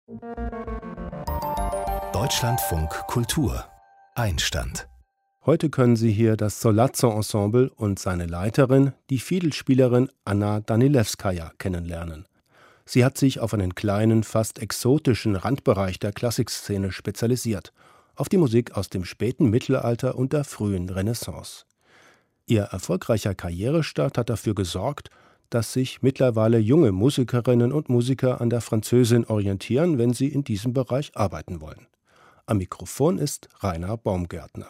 Deutschlandfunk Kultur Einstand. Heute können Sie hier das Solazzo-Ensemble und seine Leiterin, die Fiedelspielerin Anna Danilewskaja, kennenlernen. Sie hat sich auf einen kleinen, fast exotischen Randbereich der Klassikszene spezialisiert, auf die Musik aus dem späten Mittelalter und der frühen Renaissance. Ihr erfolgreicher Karrierestart hat dafür gesorgt, dass sich mittlerweile junge Musikerinnen und Musiker an der Französin orientieren, wenn sie in diesem Bereich arbeiten wollen. Am Mikrofon ist Rainer Baumgärtner.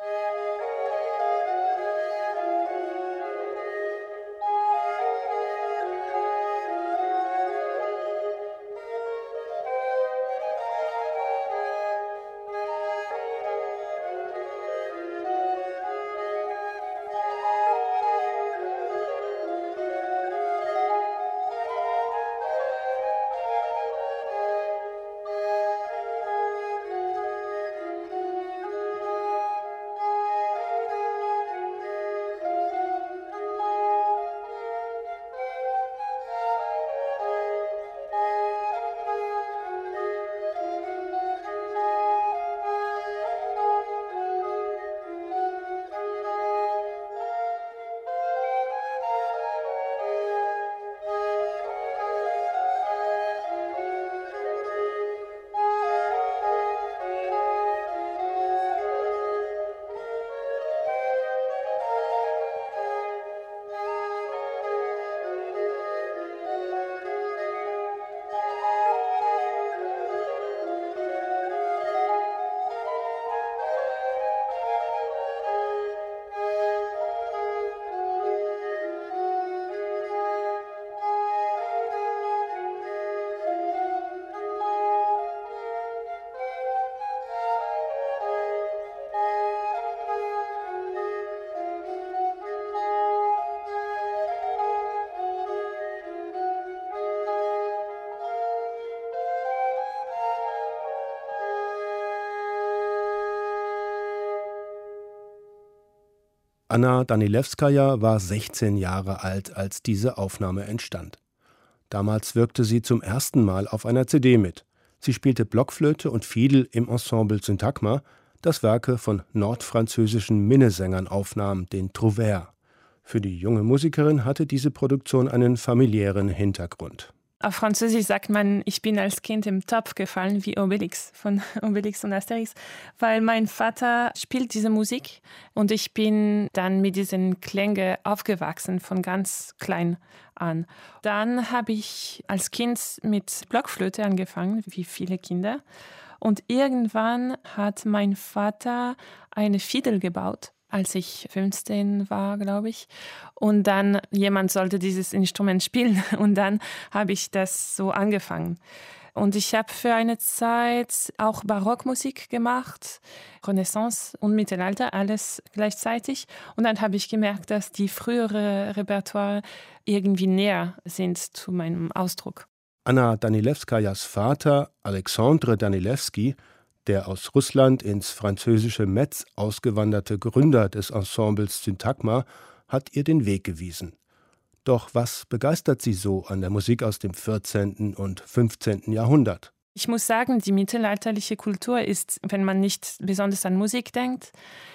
Anna Danilewskaja war 16 Jahre alt, als diese Aufnahme entstand. Damals wirkte sie zum ersten Mal auf einer CD mit. Sie spielte Blockflöte und Fiedel im Ensemble Syntagma, das Werke von nordfranzösischen Minnesängern aufnahm, den Trouvères. Für die junge Musikerin hatte diese Produktion einen familiären Hintergrund. Auf Französisch sagt man, ich bin als Kind im Topf gefallen, wie Obelix von Obelix und Asterix, weil mein Vater spielt diese Musik und ich bin dann mit diesen Klängen aufgewachsen, von ganz klein an. Dann habe ich als Kind mit Blockflöte angefangen, wie viele Kinder. Und irgendwann hat mein Vater eine Fiedel gebaut, als ich 15 war, glaube ich. Und dann jemand sollte dieses Instrument spielen. Und dann habe ich das so angefangen. Und ich habe für eine Zeit auch Barockmusik gemacht, Renaissance und Mittelalter, alles gleichzeitig. Und dann habe ich gemerkt, dass die frühere Repertoire irgendwie näher sind zu meinem Ausdruck. Anna Danilewskajas Vater, Alexandre Danilewski, der aus Russland ins französische Metz ausgewanderte Gründer des Ensembles Syntagma, hat ihr den Weg gewiesen. Doch was begeistert sie so an der Musik aus dem 14. und 15. Jahrhundert? Ich muss sagen, die mittelalterliche Kultur ist, wenn man nicht besonders an Musik denkt,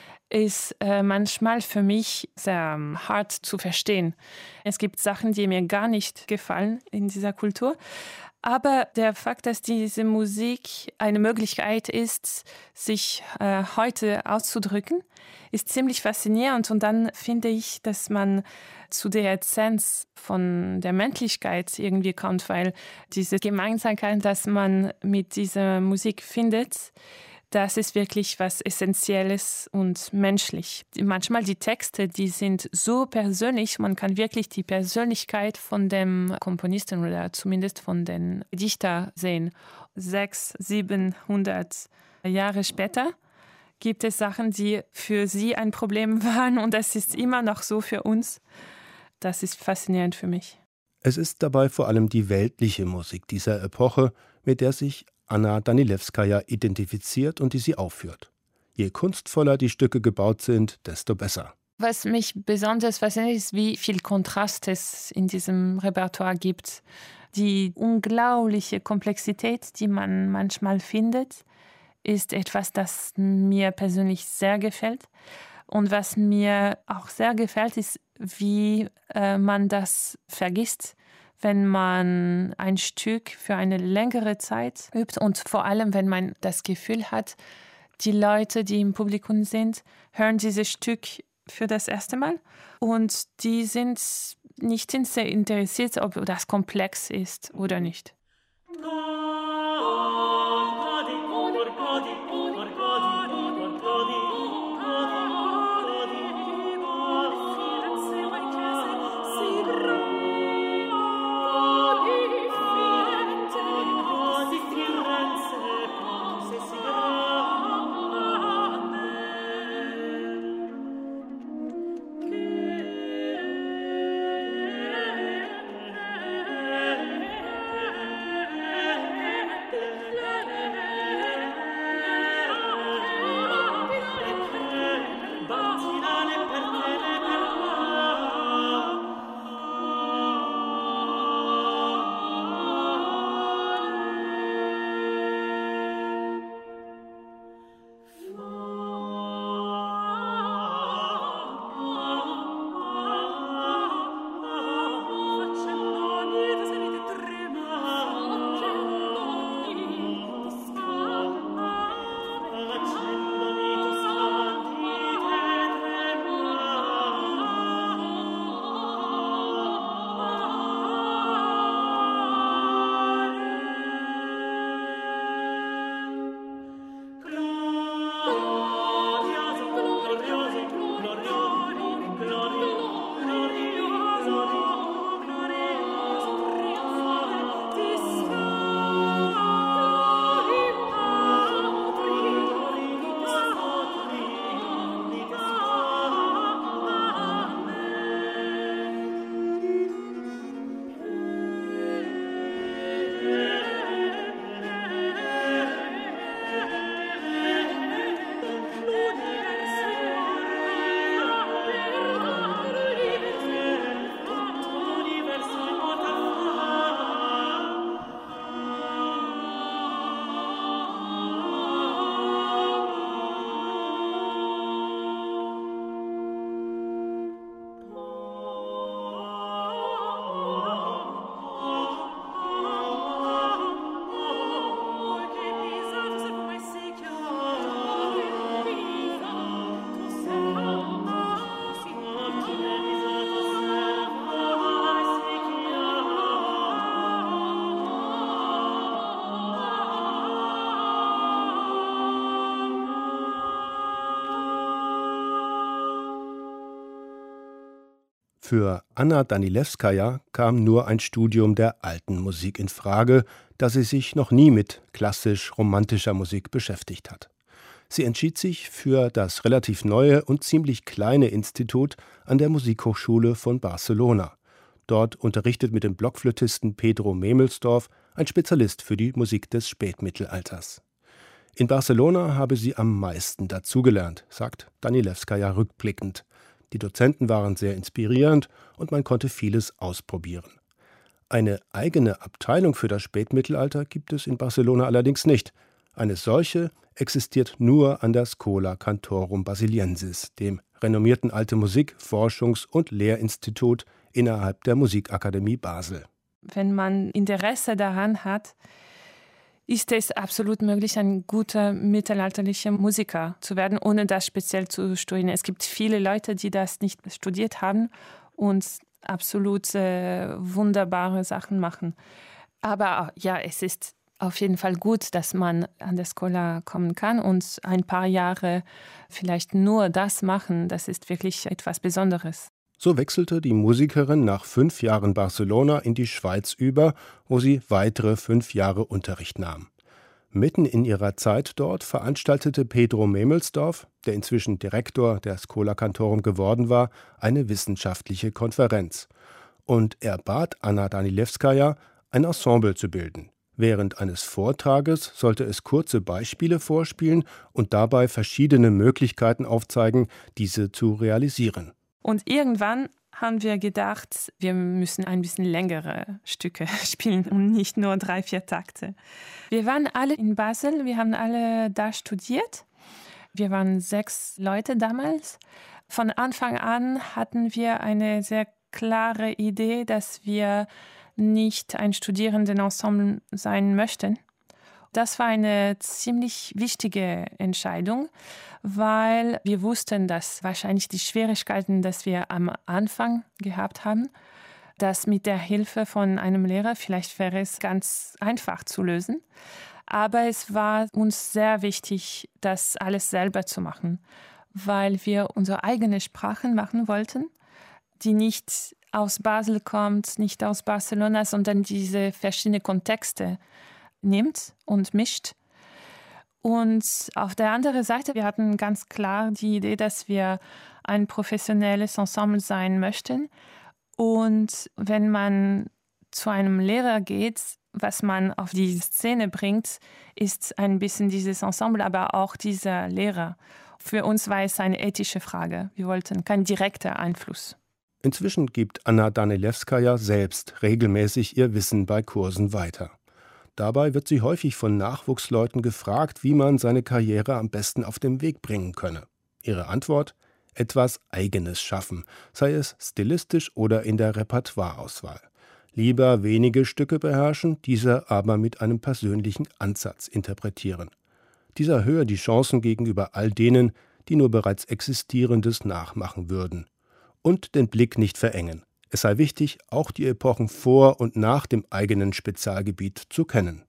ist manchmal für mich sehr hart zu verstehen. Es gibt Sachen, die mir gar nicht gefallen in dieser Kultur. Aber der Fakt, dass diese Musik eine Möglichkeit ist, sich heute auszudrücken, ist ziemlich faszinierend. Und dann finde ich, dass man zu der Essenz von der Menschlichkeit irgendwie kommt, weil diese Gemeinsamkeit, dass man mit dieser Musik findet, das ist wirklich was Essentielles und menschlich. Manchmal die Texte, die sind so persönlich, man kann wirklich die Persönlichkeit von dem Komponisten oder zumindest von den Dichter sehen. 600, 700 Jahre später gibt es Sachen, die für sie ein Problem waren und das ist immer noch so für uns. Das ist faszinierend für mich. Es ist dabei vor allem die weltliche Musik dieser Epoche, mit der sich Anna Danilewskaja identifiziert und die sie aufführt. Je kunstvoller die Stücke gebaut sind, desto besser. Was mich besonders fasziniert, ist, wie viel Kontrast es in diesem Repertoire gibt. Die unglaubliche Komplexität, die man manchmal findet, ist etwas, das mir persönlich sehr gefällt. Und was mir auch sehr gefällt, ist, wie man das vergisst, wenn man ein Stück für eine längere Zeit übt und vor allem, wenn man das Gefühl hat, die Leute, die im Publikum sind, hören dieses Stück für das erste Mal und die sind nicht sehr interessiert, ob das komplex ist oder nicht. Für Anna Danilewskaja kam nur ein Studium der alten Musik in Frage, da sie sich noch nie mit klassisch-romantischer Musik beschäftigt hat. Sie entschied sich für das relativ neue und ziemlich kleine Institut an der Musikhochschule von Barcelona. Dort unterrichtet mit dem Blockflötisten Pedro Memelsdorf ein Spezialist für die Musik des Spätmittelalters. In Barcelona habe sie am meisten dazugelernt, sagt Danilewskaja rückblickend. Die Dozenten waren sehr inspirierend und man konnte vieles ausprobieren. Eine eigene Abteilung für das Spätmittelalter gibt es in Barcelona allerdings nicht. Eine solche existiert nur an der Schola Cantorum Basiliensis, dem renommierten Alte Musik-, Forschungs- und Lehrinstitut innerhalb der Musikakademie Basel. Wenn man Interesse daran hat, ist es absolut möglich, ein guter mittelalterlicher Musiker zu werden, ohne das speziell zu studieren. Es gibt viele Leute, die das nicht studiert haben und absolut wunderbare Sachen machen. Aber ja, es ist auf jeden Fall gut, dass man an der Schola kommen kann und ein paar Jahre vielleicht nur das machen. Das ist wirklich etwas Besonderes. So wechselte die Musikerin nach 5 Jahren Barcelona in die Schweiz über, wo sie weitere 5 Jahre Unterricht nahm. Mitten in ihrer Zeit dort veranstaltete Pedro Memelsdorf, der inzwischen Direktor der Schola Cantorum geworden war, eine wissenschaftliche Konferenz. Und er bat Anna Danilewskaja, ein Ensemble zu bilden. Während eines Vortrages sollte es kurze Beispiele vorspielen und dabei verschiedene Möglichkeiten aufzeigen, diese zu realisieren. Und irgendwann haben wir gedacht, wir müssen ein bisschen längere Stücke spielen und nicht nur 3-4 Takte. Wir waren alle in Basel, wir haben alle da studiert. Wir waren 6 Leute damals. Von Anfang an hatten wir eine sehr klare Idee, dass wir nicht ein Studierendenensemble sein möchten. Das war eine ziemlich wichtige Entscheidung, weil wir wussten, dass wahrscheinlich die Schwierigkeiten, die wir am Anfang gehabt haben, dass mit der Hilfe von einem Lehrer vielleicht wäre es ganz einfach zu lösen. Aber es war uns sehr wichtig, das alles selber zu machen, weil wir unsere eigene Sprache machen wollten, die nicht aus Basel kommt, nicht aus Barcelona, sondern diese verschiedenen Kontexte nimmt und mischt. Und auf der anderen Seite, wir hatten ganz klar die Idee, dass wir ein professionelles Ensemble sein möchten. Und wenn man zu einem Lehrer geht, was man auf die Szene bringt, ist ein bisschen dieses Ensemble, aber auch dieser Lehrer. Für uns war es eine ethische Frage. Wir wollten keinen direkten Einfluss. Inzwischen gibt Anna Danilewskaja selbst regelmäßig ihr Wissen bei Kursen weiter. Dabei wird sie häufig von Nachwuchsleuten gefragt, wie man seine Karriere am besten auf den Weg bringen könne. Ihre Antwort: etwas Eigenes schaffen, sei es stilistisch oder in der Repertoireauswahl. Lieber wenige Stücke beherrschen, diese aber mit einem persönlichen Ansatz interpretieren. Dies erhöhe die Chancen gegenüber all denen, die nur bereits Existierendes nachmachen würden. Und den Blick nicht verengen. Es sei wichtig, auch die Epochen vor und nach dem eigenen Spezialgebiet zu kennen.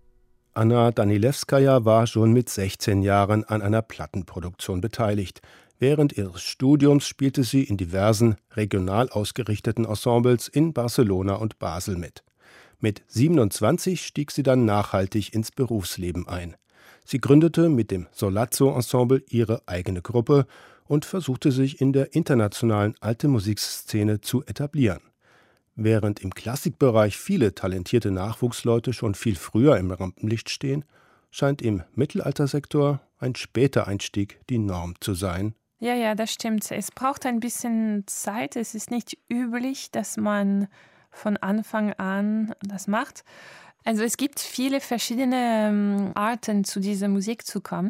Anna Danilewskaja war schon mit 16 Jahren an einer Plattenproduktion beteiligt. Während ihres Studiums spielte sie in diversen regional ausgerichteten Ensembles in Barcelona und Basel mit. Mit 27 stieg sie dann nachhaltig ins Berufsleben ein. Sie gründete mit dem Sollazzo Ensemble ihre eigene Gruppe und versuchte sich in der internationalen Alte Musikszene zu etablieren. Während im Klassikbereich viele talentierte Nachwuchsleute schon viel früher im Rampenlicht stehen, scheint im Mittelaltersektor ein später Einstieg die Norm zu sein. Ja, das stimmt. Es braucht ein bisschen Zeit. Es ist nicht üblich, dass man von Anfang an das macht. Also es gibt viele verschiedene Arten, zu dieser Musik zu kommen.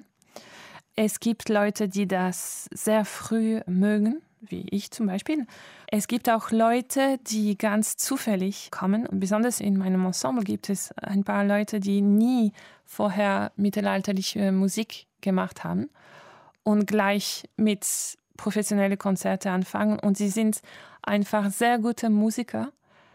Es gibt Leute, die das sehr früh mögen, wie ich zum Beispiel. Es gibt auch Leute, die ganz zufällig kommen. Und besonders in meinem Ensemble gibt es ein paar Leute, die nie vorher mittelalterliche Musik gemacht haben und gleich mit professionellen Konzerten anfangen. Und sie sind einfach sehr gute Musiker,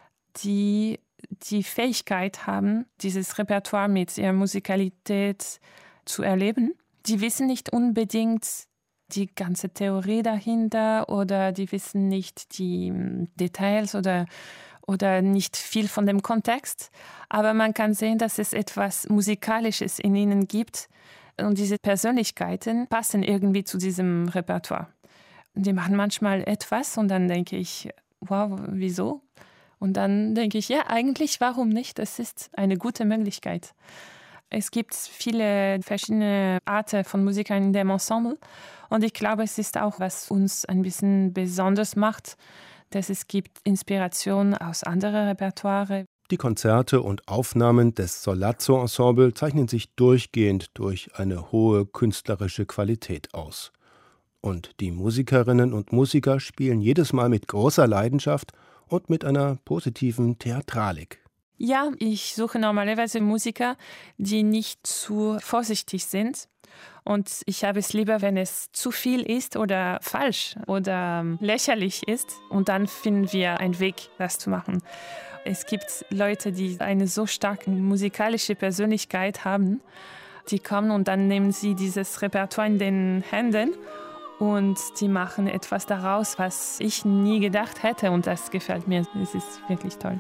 die die Fähigkeit haben, dieses Repertoire mit ihrer Musikalität zu erleben. Die wissen nicht unbedingt die ganze Theorie dahinter oder die wissen nicht die Details oder nicht viel von dem Kontext. Aber man kann sehen, dass es etwas Musikalisches in ihnen gibt und diese Persönlichkeiten passen irgendwie zu diesem Repertoire. Die machen manchmal etwas und dann denke ich, wow, wieso? Und dann denke ich, ja, eigentlich, warum nicht? Das ist eine gute Möglichkeit. Es gibt viele verschiedene Arten von Musikern in dem Ensemble. Und ich glaube, es ist auch, was uns ein bisschen besonders macht, dass es gibt Inspiration aus anderen Repertoire. Die Konzerte und Aufnahmen des Sollazzo Ensemble zeichnen sich durchgehend durch eine hohe künstlerische Qualität aus. Und die Musikerinnen und Musiker spielen jedes Mal mit großer Leidenschaft und mit einer positiven Theatralik. Ja, ich suche normalerweise Musiker, die nicht zu vorsichtig sind. Und ich habe es lieber, wenn es zu viel ist oder falsch oder lächerlich ist. Und dann finden wir einen Weg, das zu machen. Es gibt Leute, die eine so starke musikalische Persönlichkeit haben, die kommen und dann nehmen sie dieses Repertoire in den Händen und die machen etwas daraus, was ich nie gedacht hätte. Und das gefällt mir. Es ist wirklich toll.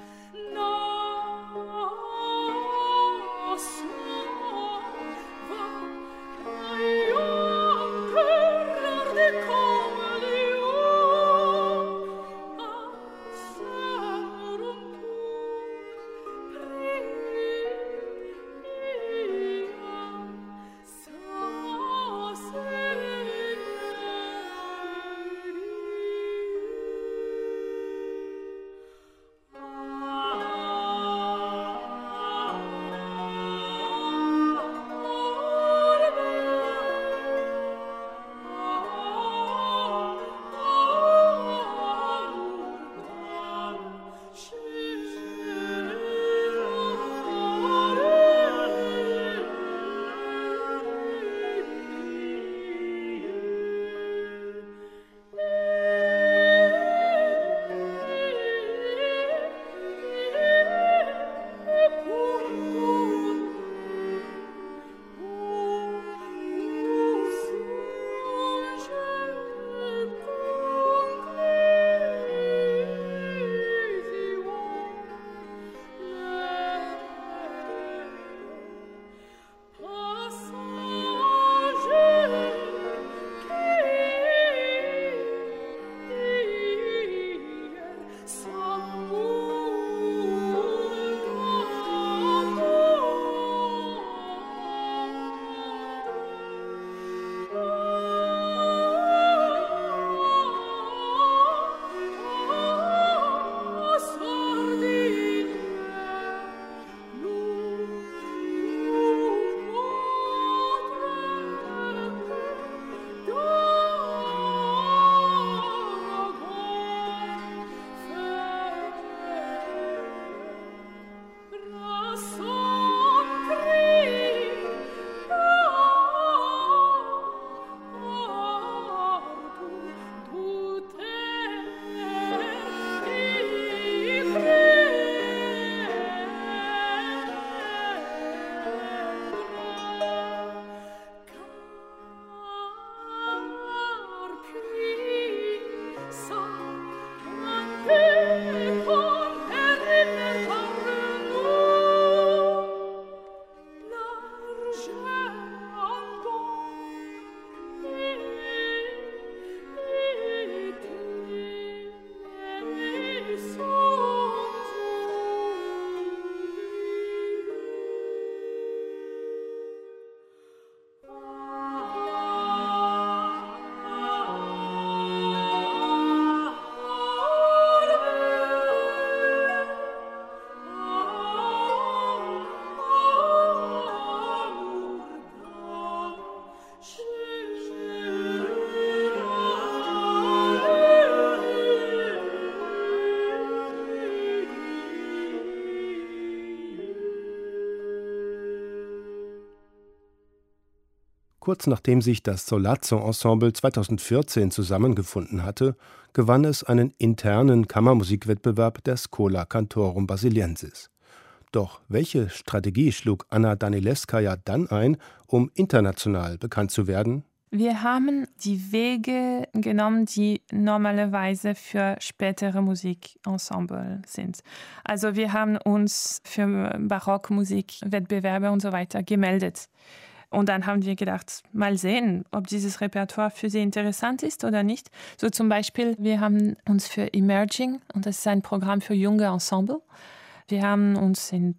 Kurz nachdem sich das Sollazzo-Ensemble 2014 zusammengefunden hatte, gewann es einen internen Kammermusikwettbewerb der Schola Cantorum Basiliensis. Doch welche Strategie schlug Anna Danilewskaja dann ein, um international bekannt zu werden? Wir haben die Wege genommen, die normalerweise für spätere Musikensemble sind. Also wir haben uns für Barockmusikwettbewerbe und so weiter gemeldet. Und dann haben wir gedacht, mal sehen, ob dieses Repertoire für sie interessant ist oder nicht. So zum Beispiel, wir haben uns für Emerging, und das ist ein Programm für junge Ensemble, wir haben uns in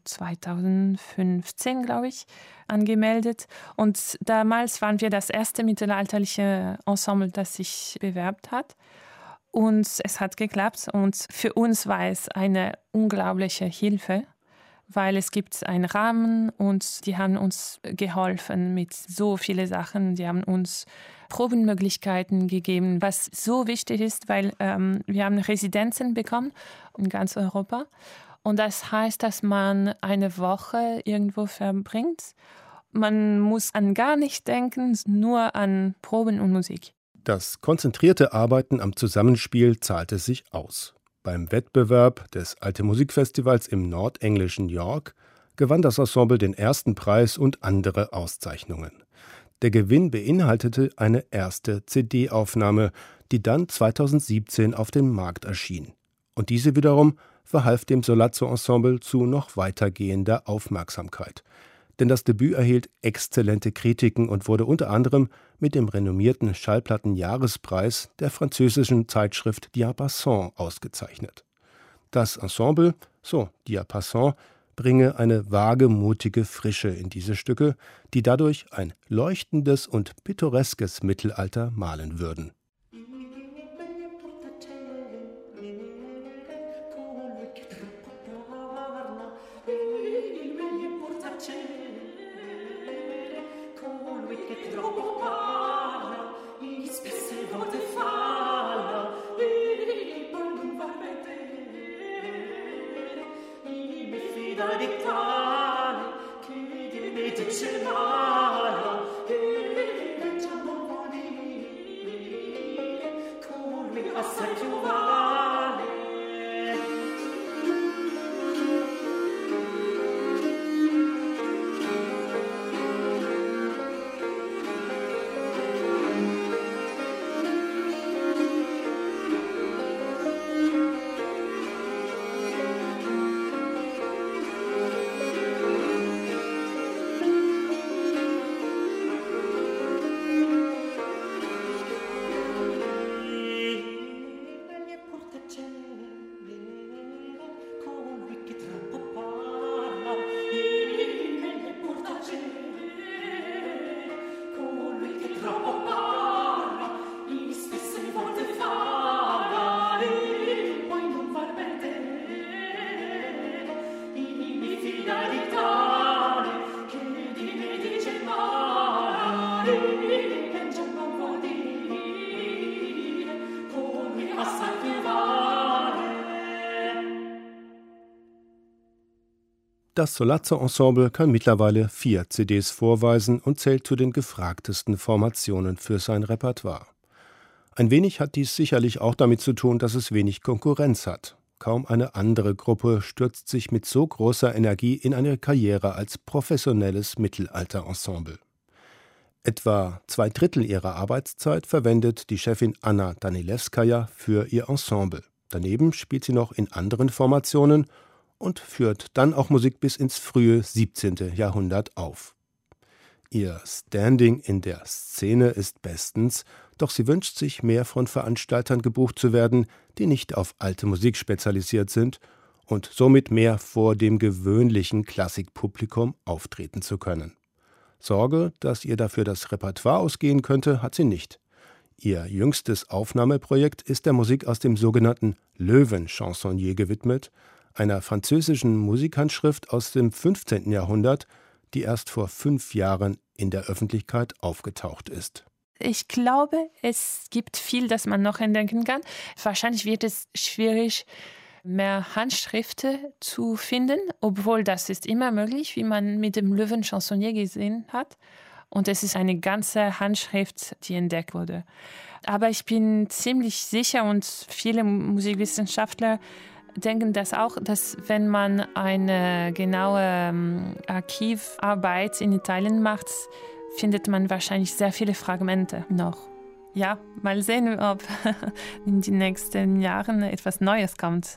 2015, glaube ich, angemeldet. Und damals waren wir das erste mittelalterliche Ensemble, das sich bewerbt hat. Und es hat geklappt. Und für uns war es eine unglaubliche Hilfe, weil es gibt einen Rahmen und die haben uns geholfen mit so vielen Sachen. Die haben uns Probenmöglichkeiten gegeben, was so wichtig ist, weil wir haben Residenzen bekommen in ganz Europa. Und das heißt, dass man eine Woche irgendwo verbringt. Man muss an gar nichts denken, nur an Proben und Musik. Das konzentrierte Arbeiten am Zusammenspiel zahlte sich aus. Beim Wettbewerb des Alte Musikfestivals im nordenglischen York gewann das Ensemble den ersten Preis und andere Auszeichnungen. Der Gewinn beinhaltete eine erste CD-Aufnahme, die dann 2017 auf dem Markt erschien. Und diese wiederum verhalf dem Sollazzo-Ensemble zu noch weitergehender Aufmerksamkeit. Denn das Debüt erhielt exzellente Kritiken und wurde unter anderem mit dem renommierten Schallplattenjahrespreis der französischen Zeitschrift Diapason ausgezeichnet. Das Ensemble, so Diapason, bringe eine wagemutige Frische in diese Stücke, die dadurch ein leuchtendes und pittoreskes Mittelalter malen würden. Das Sollazzo-Ensemble kann mittlerweile 4 CDs vorweisen und zählt zu den gefragtesten Formationen für sein Repertoire. Ein wenig hat dies sicherlich auch damit zu tun, dass es wenig Konkurrenz hat. Kaum eine andere Gruppe stürzt sich mit so großer Energie in eine Karriere als professionelles Mittelalter-Ensemble. Etwa 2/3 ihrer Arbeitszeit verwendet die Chefin Anna Danilewskaja für ihr Ensemble. Daneben spielt sie noch in anderen Formationen und führt dann auch Musik bis ins frühe 17. Jahrhundert auf. Ihr Standing in der Szene ist bestens, doch sie wünscht sich, mehr von Veranstaltern gebucht zu werden, die nicht auf alte Musik spezialisiert sind und somit mehr vor dem gewöhnlichen Klassikpublikum auftreten zu können. Sorge, dass ihr dafür das Repertoire ausgehen könnte, hat sie nicht. Ihr jüngstes Aufnahmeprojekt ist der Musik aus dem sogenannten Löwen-Chansonnier gewidmet, einer französischen Musikhandschrift aus dem 15. Jahrhundert, die erst vor 5 Jahren in der Öffentlichkeit aufgetaucht ist. Ich glaube, es gibt viel, das man noch entdecken kann. Wahrscheinlich wird es schwierig, mehr Handschriften zu finden, obwohl das ist immer möglich, wie man mit dem Löwen-Chansonnier gesehen hat. Und es ist eine ganze Handschrift, die entdeckt wurde. Aber ich bin ziemlich sicher und viele Musikwissenschaftler denken das auch, dass wenn man eine genaue Archivarbeit in Italien macht, findet man wahrscheinlich sehr viele Fragmente noch. Ja, mal sehen, ob in den nächsten Jahren etwas Neues kommt.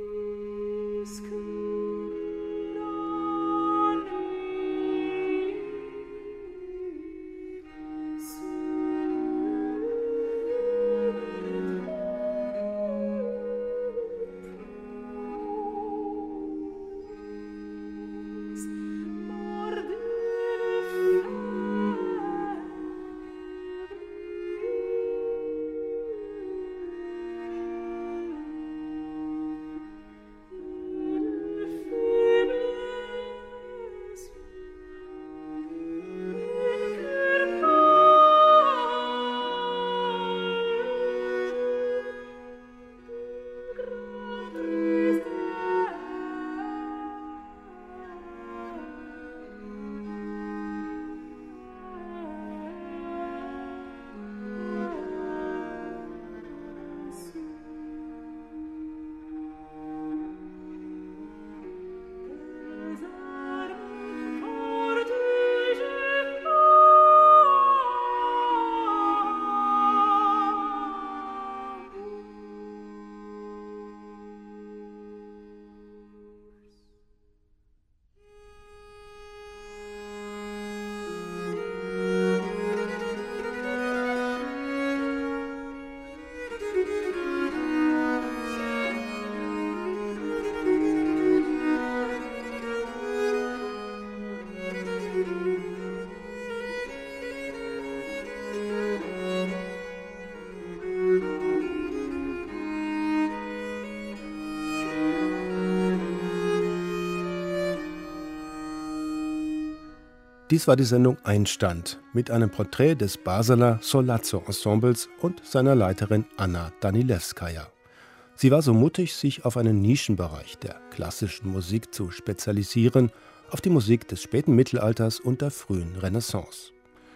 Dies war die Sendung Einstand mit einem Porträt des Basler Solazzo-Ensembles und seiner Leiterin Anna Danilewskaja. Sie war so mutig, sich auf einen Nischenbereich der klassischen Musik zu spezialisieren, auf die Musik des späten Mittelalters und der frühen Renaissance.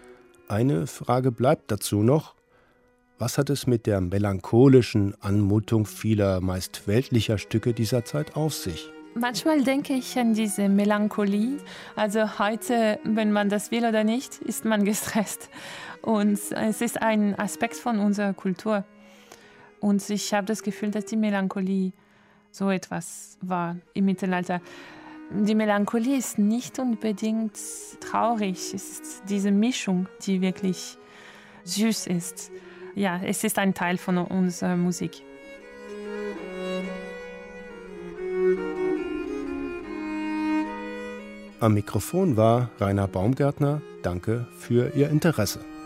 Eine Frage bleibt dazu noch: Was hat es mit der melancholischen Anmutung vieler meist weltlicher Stücke dieser Zeit auf sich? Manchmal denke ich an diese Melancholie. Also heute, wenn man das will oder nicht, ist man gestresst. Und es ist ein Aspekt von unserer Kultur. Und ich habe das Gefühl, dass die Melancholie so etwas war im Mittelalter. Die Melancholie ist nicht unbedingt traurig. Es ist diese Mischung, die wirklich süß ist. Ja, es ist ein Teil von unserer Musik. Am Mikrofon war Rainer Baumgärtner. Danke für Ihr Interesse.